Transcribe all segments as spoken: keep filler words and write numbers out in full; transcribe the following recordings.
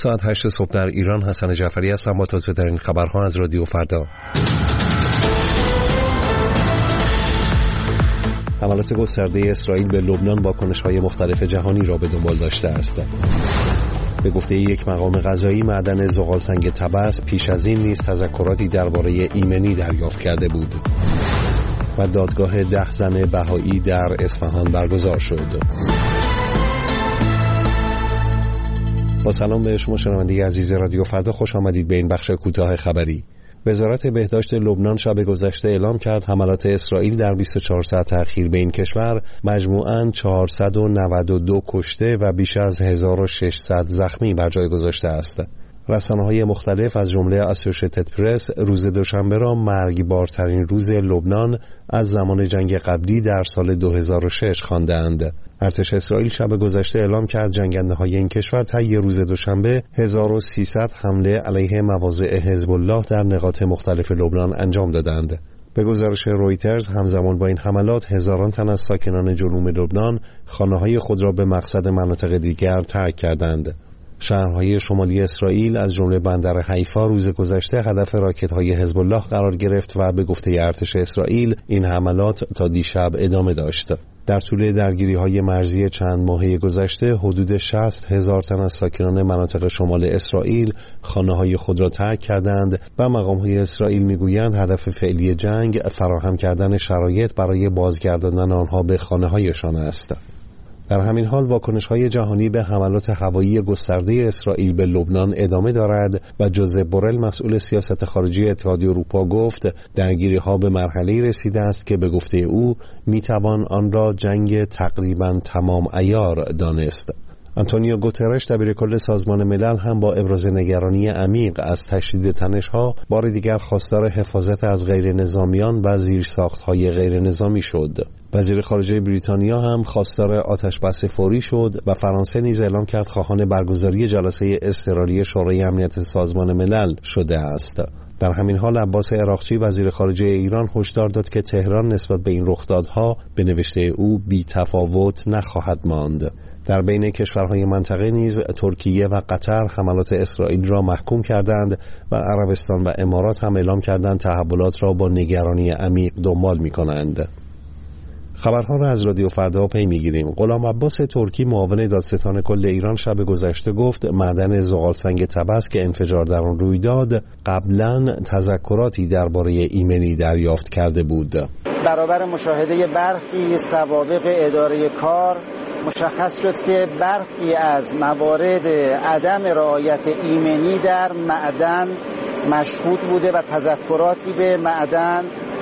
ساعت هشت صبح در ایران. حسن جعفری هستم با تازه ترین خبرها از رادیو فردا. حملات گسترده اسرائیل به لبنان واکنش‌های مختلف جهانی را به دنبال داشته است. به گفته یک مقام قضایی، معدن زغالسنگ طبس پیش از این نیز تذکراتی درباره ایمنی دریافت کرده بود. و دادگاه ده زن بهایی در اصفهان برگزار شد. با سلام به شما شنونده عزیز رادیو فردا، خوش آمدید به این بخش کوتاه خبری. وزارت بهداشت لبنان شب گذشته اعلام کرد حملات اسرائیل در بیست و چهار ساعت اخیر به این کشور مجموعاً چهارصد و نود و دو کشته و بیش از هزار و ششصد زخمی بر جای گذاشته است. رسانه‌های مختلف از جمله اسوشیتد پرس روز دوشنبه را مرگبارترین روز لبنان از زمان جنگ قبلی در سال دو هزار و شش خواندند. ارتش اسرائیل شب گذشته اعلام کرد جنگنده‌های این کشور طی روز دوشنبه هزار و سیصد حمله علیه مواضع حزب الله در نقاط مختلف لبنان انجام دادند. به گزارش رویترز همزمان با این حملات هزاران تن از ساکنان جنوب لبنان خانه‌های خود را به مقصد مناطق دیگر ترک کردند. شهرهای شمالی اسرائیل از جمله بندر حیفا روز گذشته هدف راکت‌های حزب الله قرار گرفت و به گفته ارتش اسرائیل این حملات تا دیشب ادامه داشت. در طول درگیری‌های مرزی چند ماهه گذشته حدود شصت هزار تن از ساکنان مناطق شمال اسرائیل خانه‌های خود را ترک کردند و مقام‌های اسرائیل می‌گویند هدف فعلی جنگ فراهم کردن شرایط برای بازگرداندن آنها به خانه‌هایشان است. در همین حال واکنش‌های جهانی به حملات هوایی گسترده اسرائیل به لبنان ادامه دارد و جوزپ بورل مسئول سیاست خارجی اتحادیه اروپا گفت درگیری‌ها به مرحله‌ای رسیده است که به گفته او می‌توان آن را جنگ تقریباً تمام عیار دانست. آنتونیو گوترش دبیرکل سازمان ملل هم با ابراز نگرانی عمیق از تشدید تنش‌ها بار دیگر خواستار حفاظت از غیر نظامیان و زیرساخت‌های غیر نظامی شد. وزیر خارجه بریتانیا هم خواستار آتش‌بس فوری شد و فرانسه نیز اعلام کرد خواهان برگزاری جلسه اضطراری شورای امنیت سازمان ملل شده است. در همین حال عباس عراقچی وزیر خارجه ایران هشدار داد که تهران نسبت به این رخدادها به نوشته او بی تفاوت نخواهد ماند. در بین کشورهای منطقه نیز ترکیه و قطر حملات اسرائیل را محکوم کردند و عربستان و امارات هم اعلام کردند تحولات را با نگرانی عمیق دنبال می‌کنند. خبرها را از رادیو فردا پی می‌گیریم. غلام عباس ترکی معاون دادستان کل ایران شب گذشته گفت معدن زغالسنگ طبس که انفجار در آن روی داد قبلاً تذکراتی درباره ایمنی دریافت کرده بود. برابر مشاهده برخی سوابق اداره کار مشخص شد که برخی از موارد عدم رعایت ایمنی در معدن مشهود بوده و تذکراتی به معدن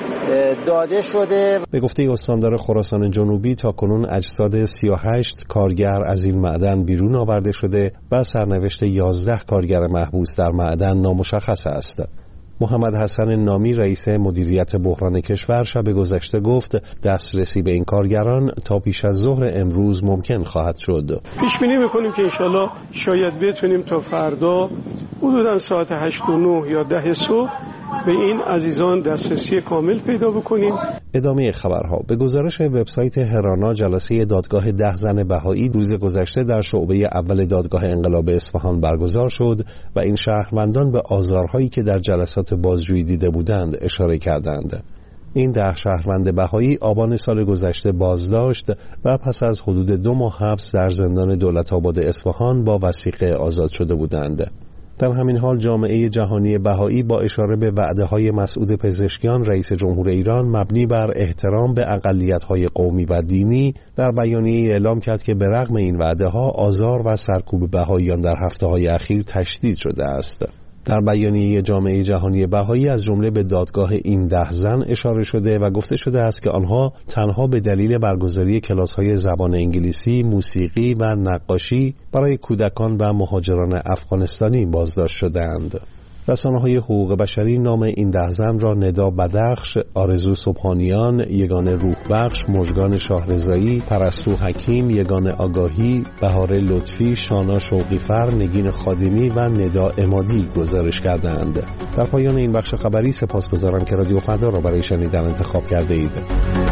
داده شده. به گفته استاندار خراسان جنوبی تاکنون اجساد سی و هشت کارگر از این معدن بیرون آورده شده و سرنوشت یازده کارگر محبوس در معدن نامشخص است. محمد حسن نامی رئیس مدیریت بحران کشور شب گذشته گفت دسترسی به این کارگران تا پیش از ظهر امروز ممکن خواهد شد. پیش بینی می‌کنیم که انشالله شاید بتونیم تا فردا حدوداً ساعت هشت و نه یا ده صبح به این عزیزان دسترسی کامل پیدا بکنیم. ادامه خبرها. به گزارش وبسایت هرانا جلسه دادگاه ده زن بهایی روز گذشته در شعبه اول دادگاه انقلاب اصفهان برگزار شد و این شهروندان به آزارهایی که در جلسات بازجویی دیده بودند اشاره کردند. این ده شهروند بهایی آبان سال گذشته بازداشت و پس از حدود دو ماه حبس در زندان دولت‌آباد اصفهان با وثیقه آزاد شده بودند. در همین حال جامعه جهانی بهایی با اشاره به وعده‌های مسعود پزشکیان رئیس جمهور ایران مبنی بر احترام به اقلیت‌های قومی و دینی در بیانیه‌ای اعلام کرد که به رغم این وعده‌ها آزار و سرکوب بهاییان در هفته‌های اخیر تشدید شده است. در بیانیه جامعه جهانی بهایی از جمله به دادگاه این ده زن اشاره شده و گفته شده است که آنها تنها به دلیل برگزاری کلاس‌های زبان انگلیسی، موسیقی و نقاشی برای کودکان و مهاجران افغانستانی بازداشت شده‌اند. رسانه‌های حقوق بشری نام این ده زن را ندا بدخش، آرزو سبحانیان، یگانه روح بخش، مژگان شاهرضایی، پرستو حکیم، یگانه آگاهی، بهار لطفی، شانا شوقیفر، نگین خادمی و ندا امادی گزارش کردند. در پایان این بخش خبری سپاسگزارم که رادیو فردا را برای شنیدن انتخاب کرده اید.